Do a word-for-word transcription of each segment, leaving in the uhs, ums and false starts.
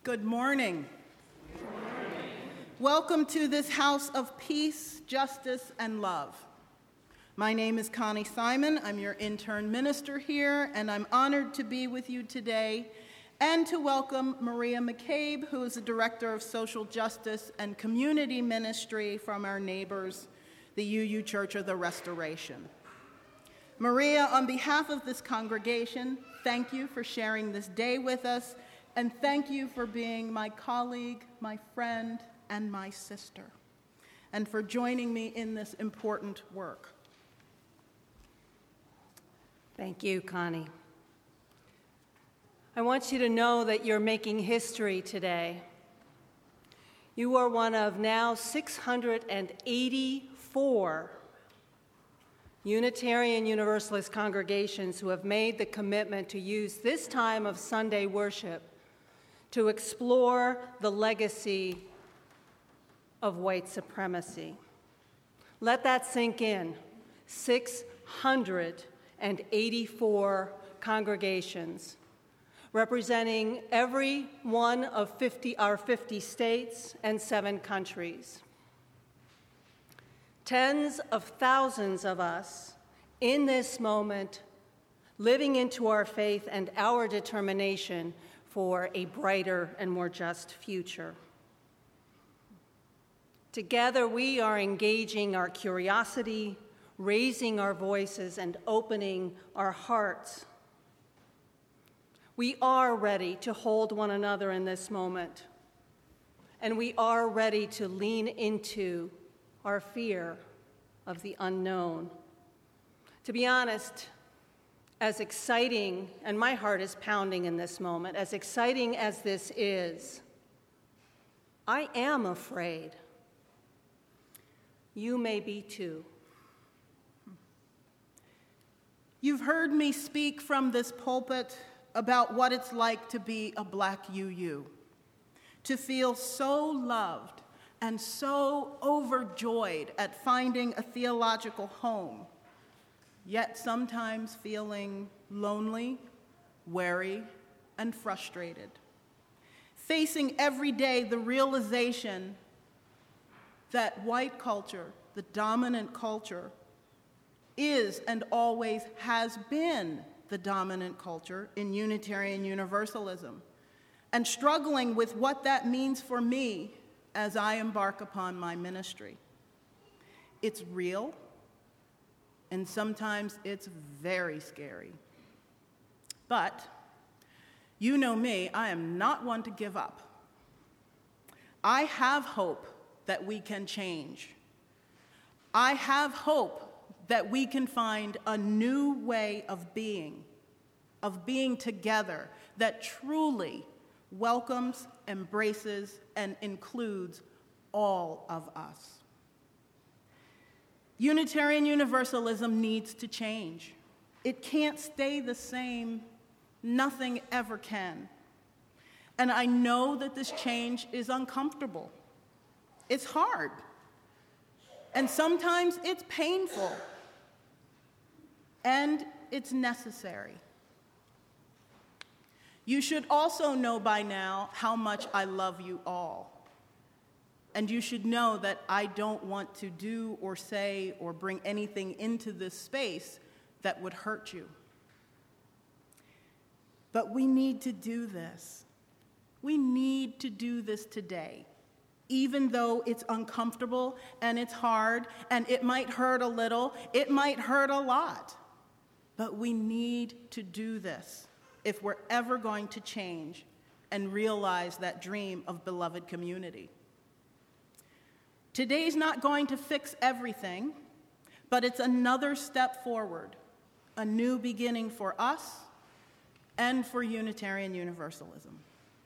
Good morning. Good morning. Welcome to this house of peace, justice, and love. My name is Connie Simon. I'm your intern minister here, and I'm honored to be with you today and to welcome Maria McCabe, who is the Director of Social Justice and Community Ministry from our neighbors, the U U Church of the Restoration. Maria, on behalf of this congregation, thank you for sharing this day with us, and thank you for being my colleague, my friend, and my sister, and for joining me in this important work. Thank you, Connie. I want you to know that you're making history today. You are one of now six hundred eighty-four Unitarian Universalist congregations who have made the commitment to use this time of Sunday worship to explore the legacy of white supremacy. Let that sink in. six hundred eighty-four congregations representing every one of fifty, our fifty states and seven countries. Tens of thousands of us in this moment living into our faith and our determination for a brighter and more just future. Together, we are engaging our curiosity, raising our voices, and opening our hearts. We are ready to hold one another in this moment, and we are ready to lean into our fear of the unknown. To be honest, as exciting, and my heart is pounding in this moment, as exciting as this is, I am afraid. You may be too. You've heard me speak from this pulpit about what it's like to be a Black U U, to feel so loved and so overjoyed at finding a theological home, yet sometimes feeling lonely, weary, and frustrated. Facing every day the realization that white culture, the dominant culture, is and always has been the dominant culture in Unitarian Universalism, and struggling with what that means for me as I embark upon my ministry. It's real, and sometimes it's very scary. But you know me, I am not one to give up. I have hope that we can change. I have hope that we can find a new way of being, of being together, that truly welcomes, embraces, and includes all of us. Unitarian Universalism needs to change. It can't stay the same. Nothing ever can. And I know that this change is uncomfortable. It's hard. And sometimes it's painful. And it's necessary. You should also know by now how much I love you all. And you should know that I don't want to do or say or bring anything into this space that would hurt you. But we need to do this. We need to do this today, even though it's uncomfortable and it's hard and it might hurt a little, it might hurt a lot. But we need to do this if we're ever going to change and realize that dream of beloved community. Today's not going to fix everything, but it's another step forward, a new beginning for us and for Unitarian Universalism.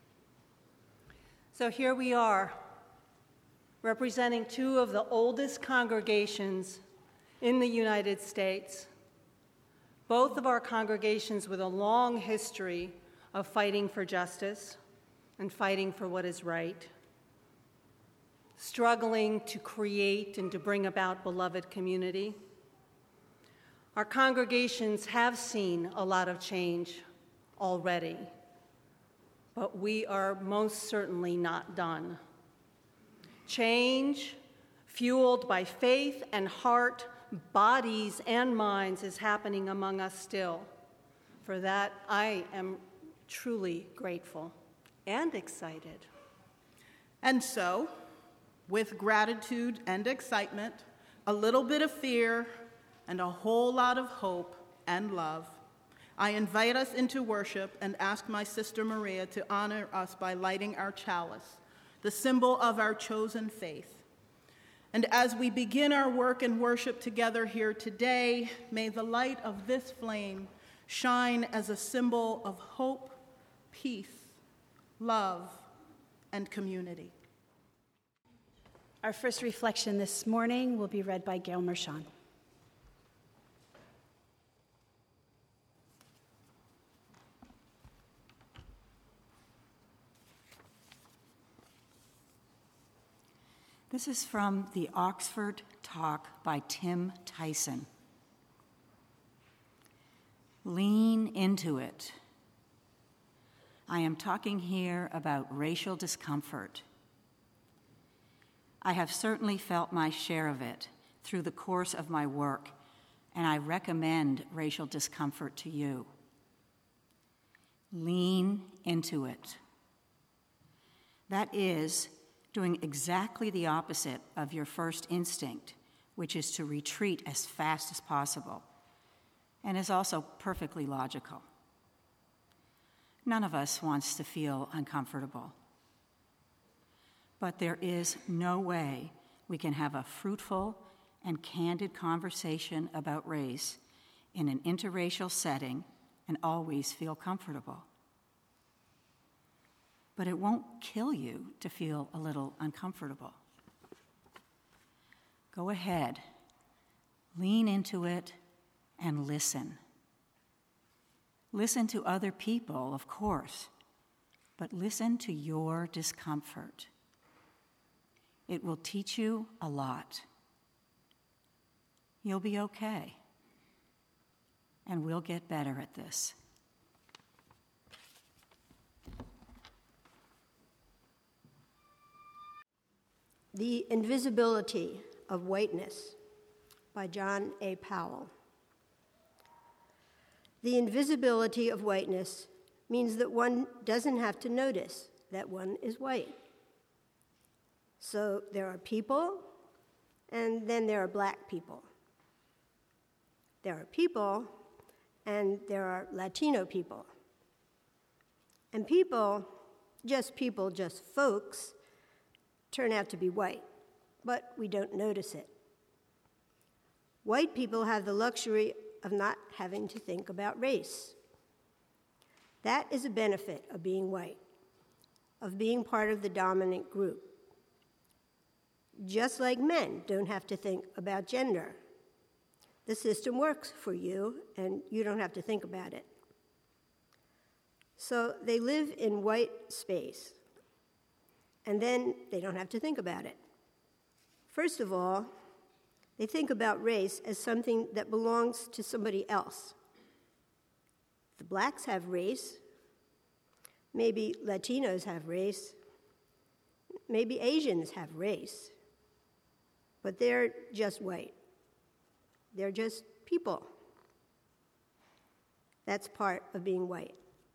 So here we are, representing two of the oldest congregations in the United States, both of our congregations with a long history of fighting for justice and fighting for what is right, struggling to create and to bring about beloved community. Our congregations have seen a lot of change already, but we are most certainly not done. Change, fueled by faith and heart, bodies and minds, is happening among us still. For that, I am truly grateful and excited. And so, with gratitude and excitement, a little bit of fear, and a whole lot of hope and love, I invite us into worship and ask my sister Maria to honor us by lighting our chalice, the symbol of our chosen faith. And as we begin our work and worship together here today, may the light of this flame shine as a symbol of hope, peace, love, and community. Our first reflection this morning will be read by Gail Mershon. This is from the Oxford talk by Tim Tyson. Lean into it. I am talking here about racial discomfort. I have certainly felt my share of it through the course of my work, and I recommend racial discomfort to you. Lean into it. That is, doing exactly the opposite of your first instinct, which is to retreat as fast as possible, and is also perfectly logical. None of us wants to feel uncomfortable. But there is no way we can have a fruitful and candid conversation about race in an interracial setting and always feel comfortable. But it won't kill you to feel a little uncomfortable. Go ahead, lean into it, and listen. Listen to other people, of course, but listen to your discomfort. It will teach you a lot. You'll be okay, and we'll get better at this. The Invisibility of Whiteness by John A. Powell. The invisibility of whiteness means that one doesn't have to notice that one is white. So there are people, and then there are black people. There are people, and there are Latino people. And people, just people, just folks, turn out to be white, but we don't notice it. White people have the luxury of not having to think about race. That is a benefit of being white, of being part of the dominant group. Just like men don't have to think about gender. The system works for you, and you don't have to think about it. So they live in white space, and then they don't have to think about it. First of all, they think about race as something that belongs to somebody else. The blacks have race, maybe Latinos have race, maybe Asians have race, but they're just white. They're just people. That's part of being white.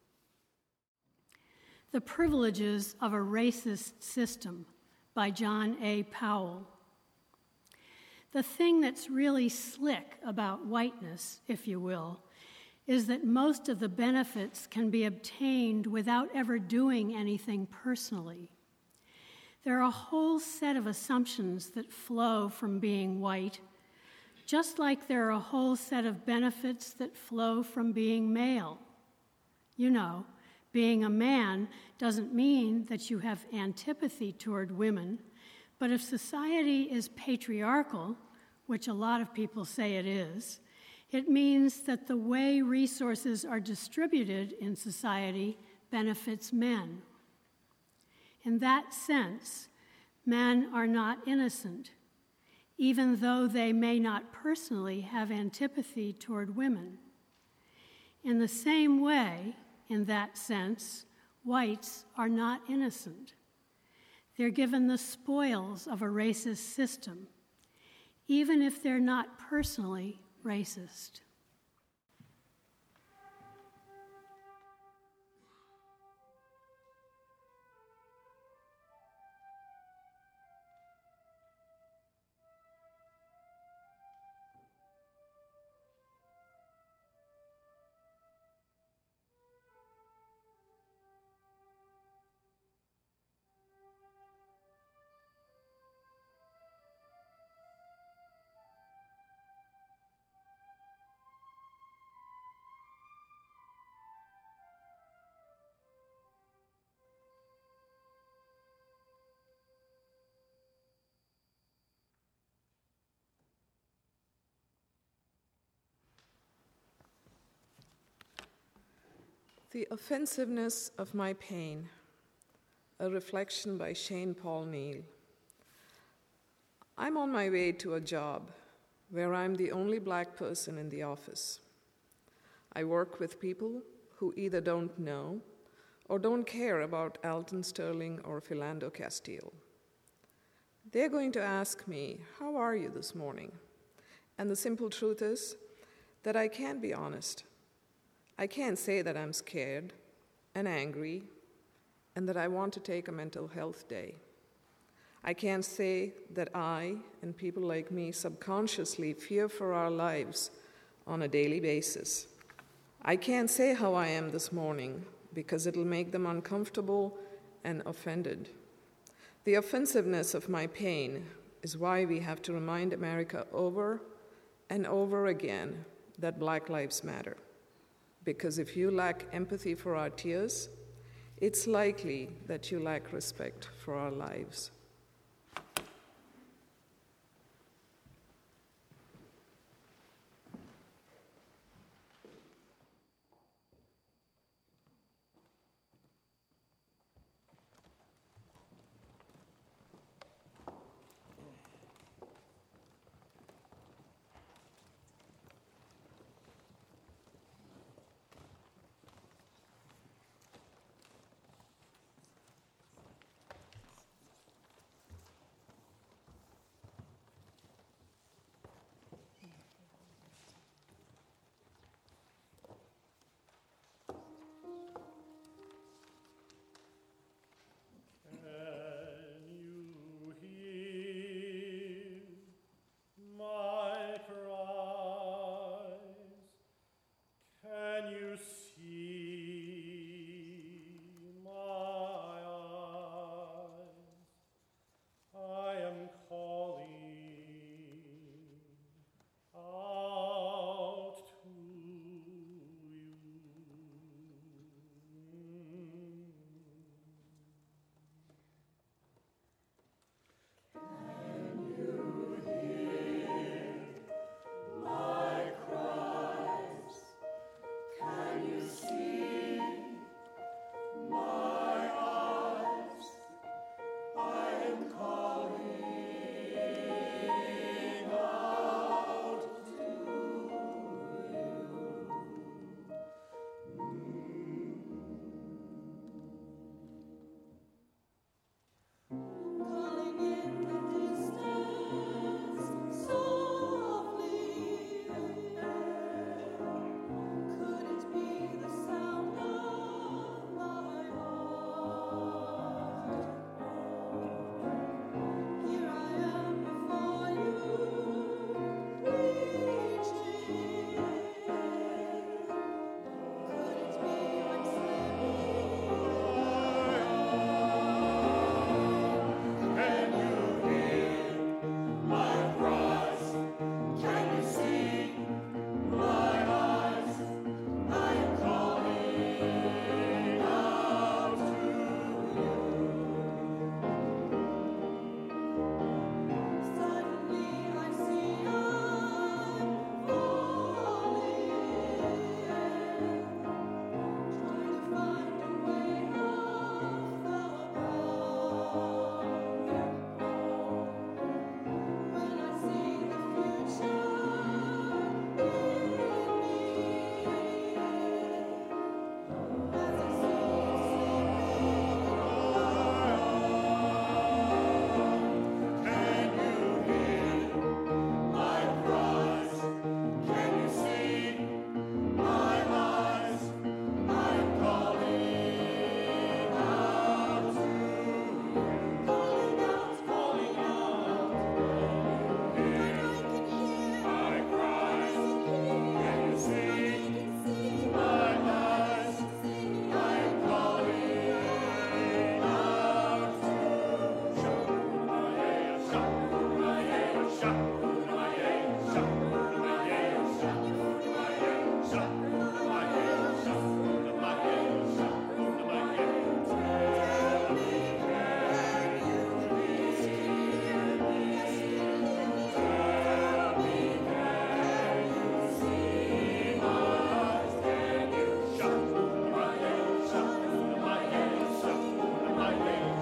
The Privileges of a Racist System by John A. Powell. The thing that's really slick about whiteness, if you will, is that most of the benefits can be obtained without ever doing anything personally. There are a whole set of assumptions that flow from being white, just like there are a whole set of benefits that flow from being male. You know, being a man doesn't mean that you have antipathy toward women, but if society is patriarchal, which a lot of people say it is, it means that the way resources are distributed in society benefits men. In that sense, men are not innocent, even though they may not personally have antipathy toward women. In the same way, in that sense, whites are not innocent. They're given the spoils of a racist system, even if they're not personally racist. The Offensiveness of My Pain, a reflection by Shane Paul Neal. I'm on my way to a job where I'm the only black person in the office. I work with people who either don't know or don't care about Alton Sterling or Philando Castile. They're going to ask me, "How are you this morning?" And the simple truth is that I can't be honest. I can't say that I'm scared and angry and that I want to take a mental health day. I can't say that I and people like me subconsciously fear for our lives on a daily basis. I can't say how I am this morning because it'll make them uncomfortable and offended. The offensiveness of my pain is why we have to remind America over and over again that Black lives matter. Because if you lack empathy for our tears, it's likely that you lack respect for our lives.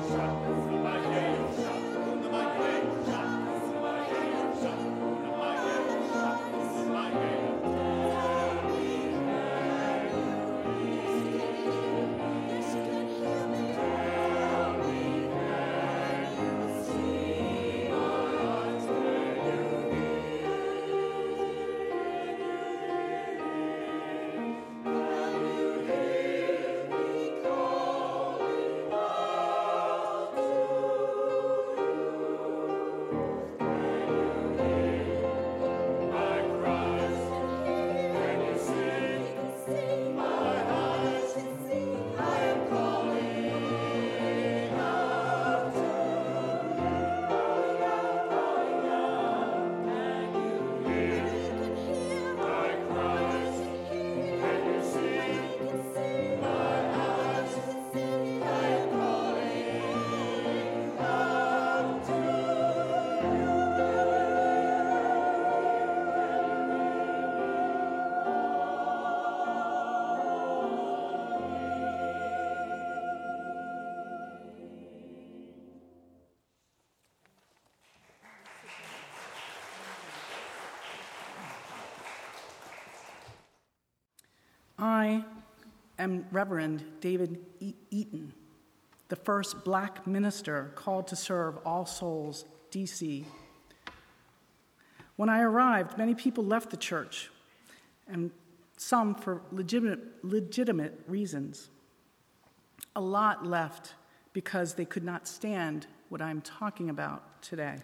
I am Reverend David e- Eaton, the first black minister called to serve All Souls, D C. When I arrived, many people left the church, and some for legitimate, legitimate reasons. A lot left because they could not stand what I'm talking about today.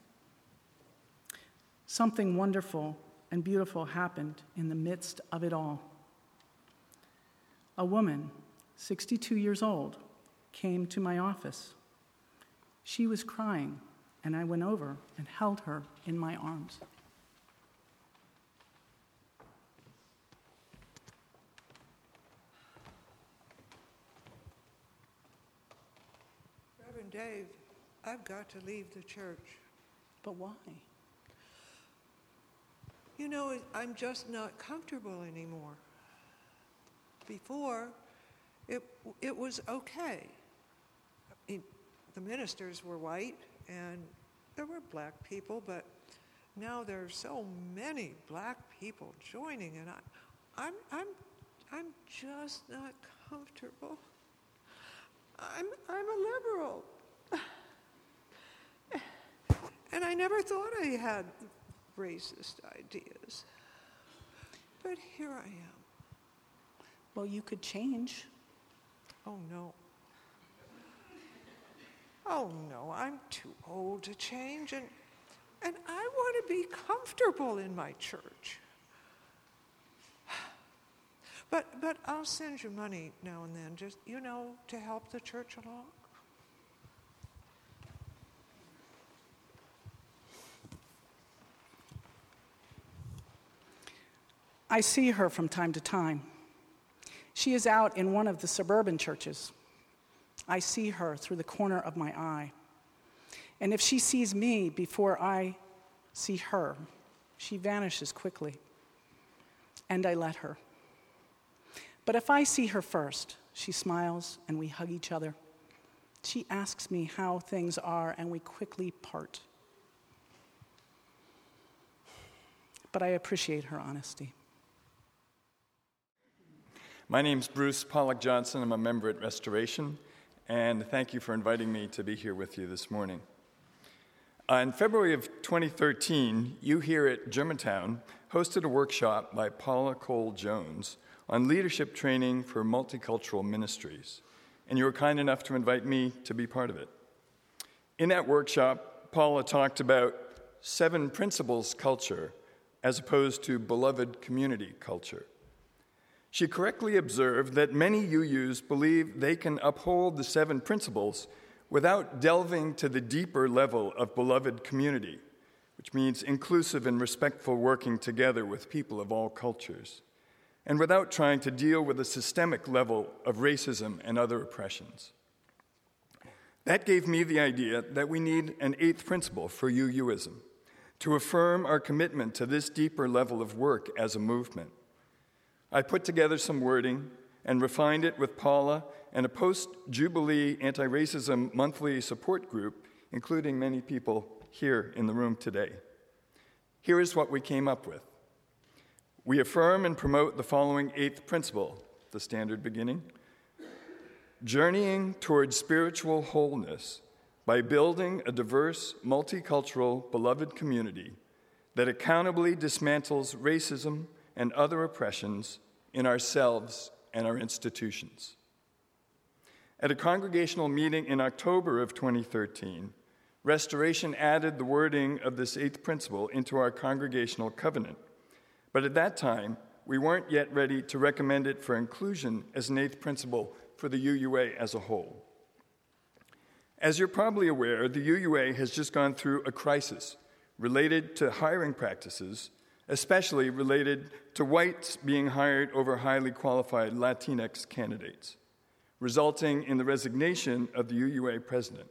Something wonderful and beautiful happened in the midst of it all. A woman, sixty-two years old, came to my office. She was crying, and I went over and held her in my arms. Reverend Dave, I've got to leave the church. But why? You know, I'm just not comfortable anymore. Before, it it was okay. I mean, the ministers were white, and there were black people, but now there are so many black people joining, and I, I'm I'm I'm just not comfortable. I'm I'm a liberal, and I never thought I had racist ideas, but here I am. Well, you could change. Oh, no. Oh, no, I'm too old to change, and, and I want to be comfortable in my church. But, but I'll send you money now and then, just, you know, to help the church along. I see her from time to time. She is out in one of the suburban churches. I see her through the corner of my eye. And if she sees me before I see her, she vanishes quickly. And I let her. But if I see her first, she smiles and we hug each other. She asks me how things are and we quickly part. But I appreciate her honesty. My name's Bruce Pollock Johnson. I'm a member at Restoration, and thank you for inviting me to be here with you this morning. Uh, in February of twenty thirteen, you here at Germantown hosted a workshop by Paula Cole Jones on leadership training for multicultural ministries, and you were kind enough to invite me to be part of it. In that workshop, Paula talked about seven principles culture as opposed to beloved community culture. She correctly observed that many U Us believe they can uphold the seven principles without delving to the deeper level of beloved community, which means inclusive and respectful working together with people of all cultures, and without trying to deal with a systemic level of racism and other oppressions. That gave me the idea that we need an eighth principle for UUism, to affirm our commitment to this deeper level of work as a movement. I put together some wording and refined it with Paula and a post-Jubilee anti-racism monthly support group, including many people here in the room today. Here is what we came up with. We affirm and promote the following eighth principle, the standard beginning: journeying towards spiritual wholeness by building a diverse, multicultural, beloved community that accountably dismantles racism and other oppressions in ourselves and our institutions. At a congregational meeting in October of twenty thirteen, Restoration added the wording of this eighth principle into our congregational covenant. But at that time, we weren't yet ready to recommend it for inclusion as an eighth principle for the U U A as a whole. As you're probably aware, the U U A has just gone through a crisis related to hiring practices, especially related to whites being hired over highly qualified Latinx candidates, resulting in the resignation of the U U A president.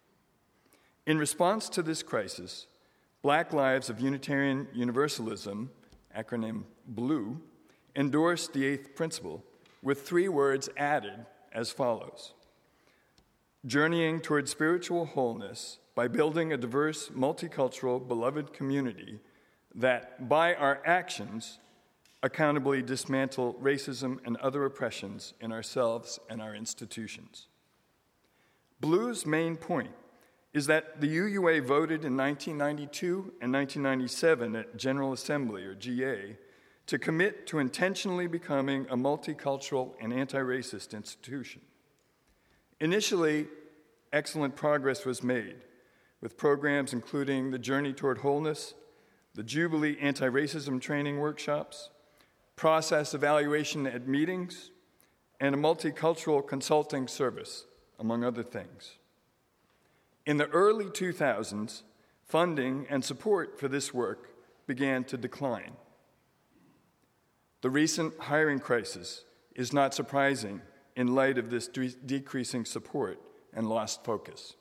In response to this crisis, Black Lives of Unitarian Universalism, acronym BLUE, endorsed the eighth principle with three words added as follows: journeying toward spiritual wholeness by building a diverse, multicultural, beloved community that, by our actions, accountably dismantle racism and other oppressions in ourselves and our institutions. BLUE's main point is that the U U A voted in nineteen ninety-two and nineteen ninety-seven at General Assembly, or G A, to commit to intentionally becoming a multicultural and anti-racist institution. Initially, excellent progress was made, with programs including the Journey Toward Wholeness, the Jubilee Anti-Racism Training Workshops, process evaluation at meetings, and a multicultural consulting service, among other things. In the early two thousands, funding and support for this work began to decline. The recent hiring crisis is not surprising in light of this de- decreasing support and lost focus.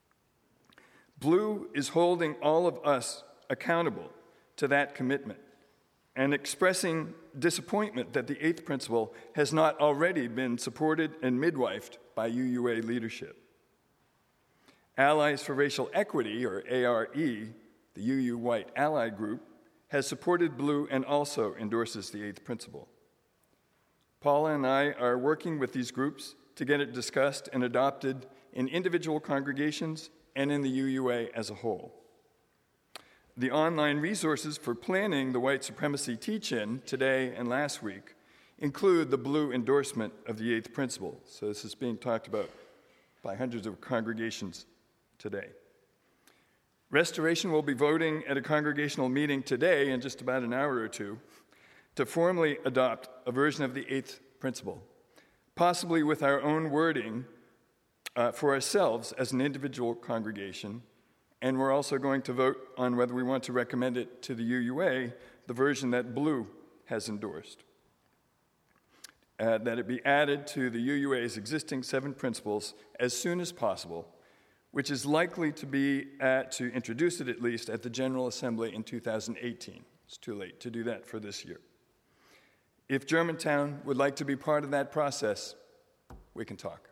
BLUE is holding all of us accountable to that commitment and expressing disappointment that the eighth principle has not already been supported and midwifed by U U A leadership. Allies for Racial Equity, or A R E, the U U White Ally Group, has supported BLUE and also endorses the eighth principle. Paula and I are working with these groups to get it discussed and adopted in individual congregations and in the U U A as a whole. The online resources for planning the white supremacy teach-in today and last week include the BLUE endorsement of the eighth principle. So this is being talked about by hundreds of congregations today. Restoration will be voting at a congregational meeting today in just about an hour or two to formally adopt a version of the eighth principle, possibly with our own wording uh, for ourselves as an individual congregation, and we're also going to vote on whether we want to recommend it to the U U A, the version that BLUE has endorsed. Uh, that it be added to the U U A's existing seven principles as soon as possible, which is likely to be at, to introduce it at least at the General Assembly in two thousand eighteen. It's too late to do that for this year. If Germantown would like to be part of that process, we can talk.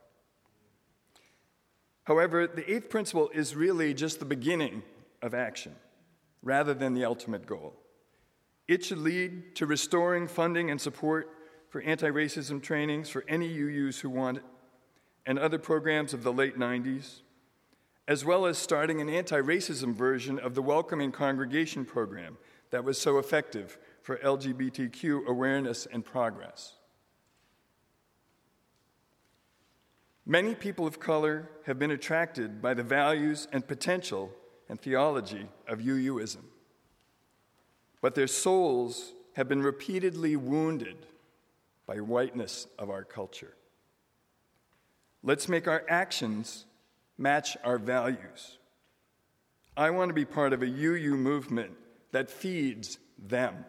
However, the eighth principle is really just the beginning of action, rather than the ultimate goal. It should lead to restoring funding and support for anti-racism trainings for any U Us who want it, and other programs of the late nineties, as well as starting an anti-racism version of the Welcoming Congregation program that was so effective for L G B T Q awareness and progress. Many people of color have been attracted by the values and potential and theology of UUism, but their souls have been repeatedly wounded by whiteness of our culture. Let's make our actions match our values. I want to be part of a U U movement that feeds them.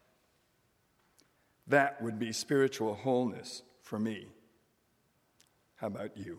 That would be spiritual wholeness for me. How about you?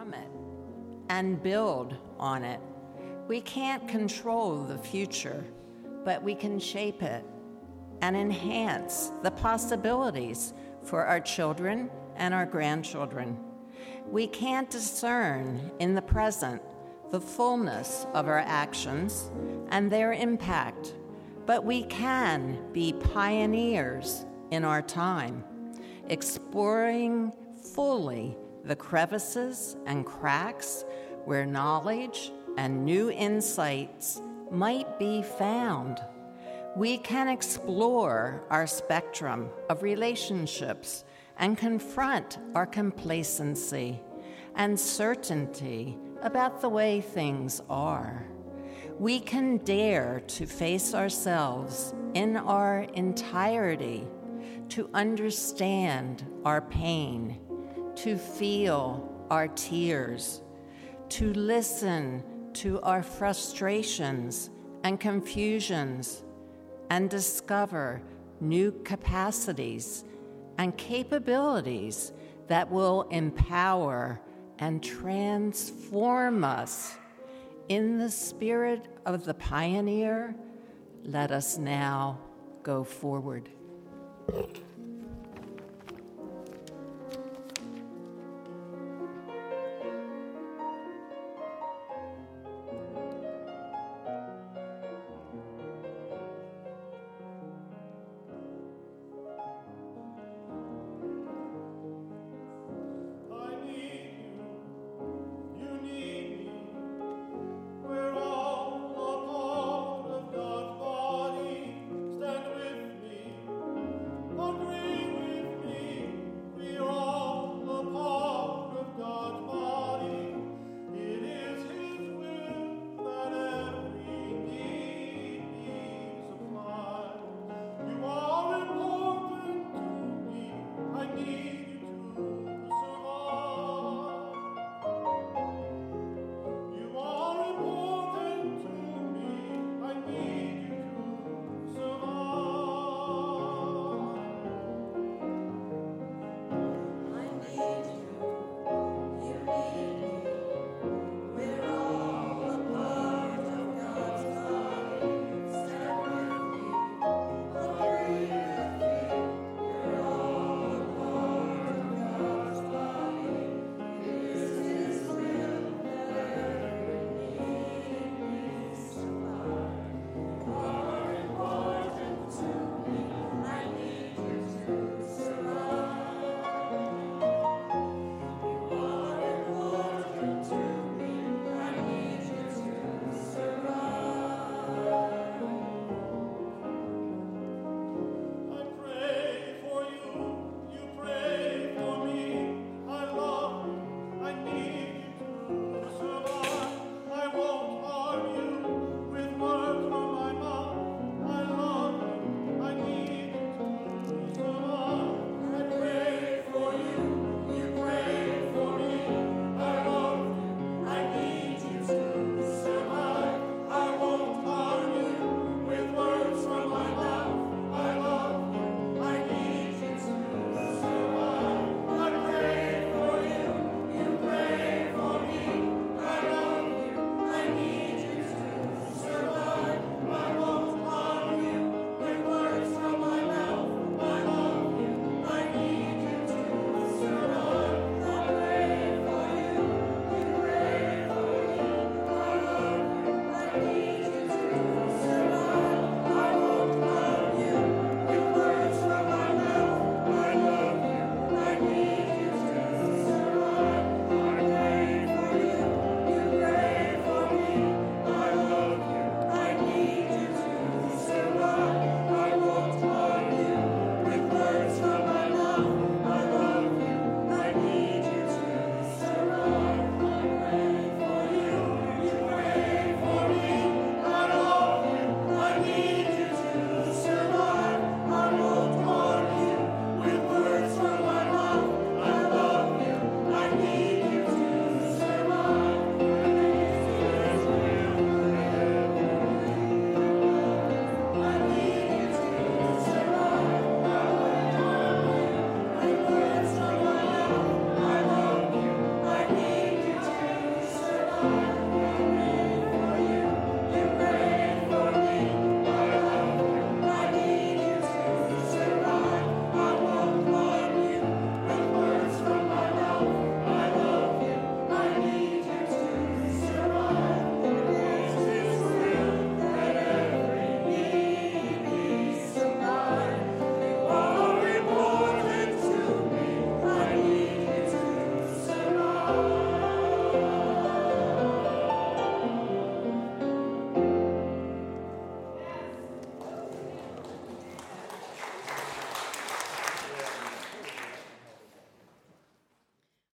from it and build on it. We can't control the future, but we can shape it and enhance the possibilities for our children and our grandchildren. We can't discern in the present the fullness of our actions and their impact, but we can be pioneers in our time, exploring fully the crevices and cracks where knowledge and new insights might be found. We can explore our spectrum of relationships and confront our complacency and certainty about the way things are. We can dare to face ourselves in our entirety, to understand our pain, to feel our tears, to listen to our frustrations and confusions, and discover new capacities and capabilities that will empower and transform us. In the spirit of the pioneer, let us now go forward.